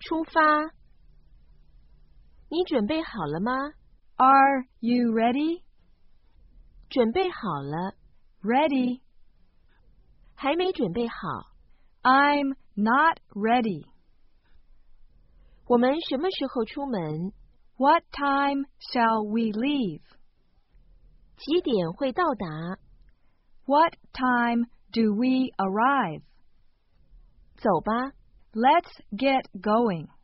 出发。你准备好了吗？ Are you ready? 准备好了。 Ready. 还没准备好。 I'm not ready. 我们什么时候出门？ What time shall we leave? 几点会到达？ What time do we arrive? 走吧。 Let's get going.